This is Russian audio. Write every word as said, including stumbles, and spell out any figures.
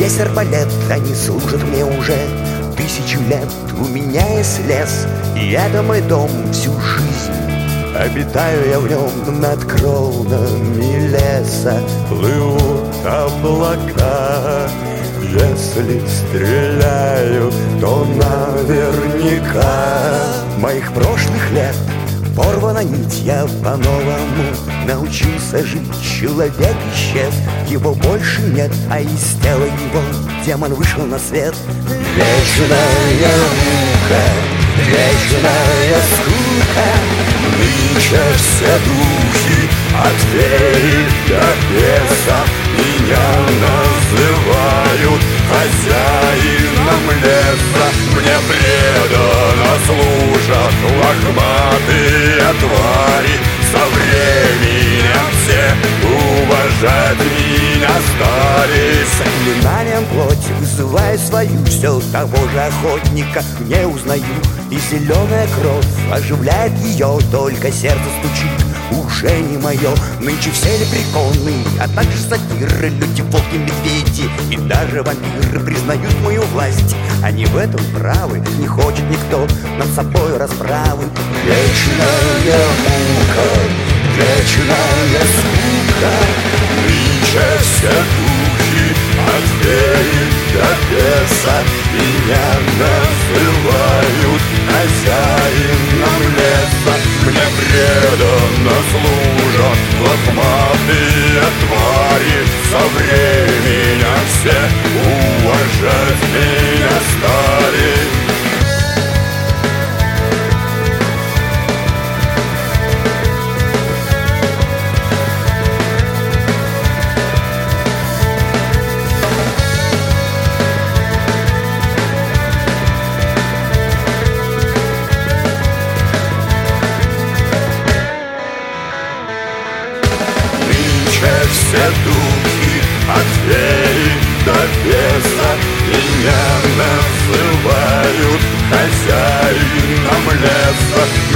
есть арбалет, они служат мне уже тысячу лет. У меня есть лес, и это мой дом всю жизнь. Обитаю я в нем над кронами леса. Плывут облака. Если стреляю, то наверняка. Моих прошлых лет порвана нить, я по-новому научился жить. Человек исчез, его больше нет, а из тела его демон вышел на свет. Вечная мука, вечная скука. Нынче все духи от феи до беса меня называют хозяином леса. Мне преданно служат лохматые твари. Со временем все уважать меня стали. Заклинанием плоти вызываю свою, все того же охотника не узнаю. И зеленая кровь оживляет ее, только сердце стучит, уже не мое. Нынче все лепреконы, а также сатиры, люди, волки, медведи и даже вампиры признают мою власть. Они в этом правы, не хочет никто над собой расправы. Вечная мука, вечная скука. Нынче все духи от феи до беса меня называют хозяином леса. Мне преданно служат лохматые твари. Со временем все уважать меня стали. Все духи от феи до беса меня называют хозяином леса.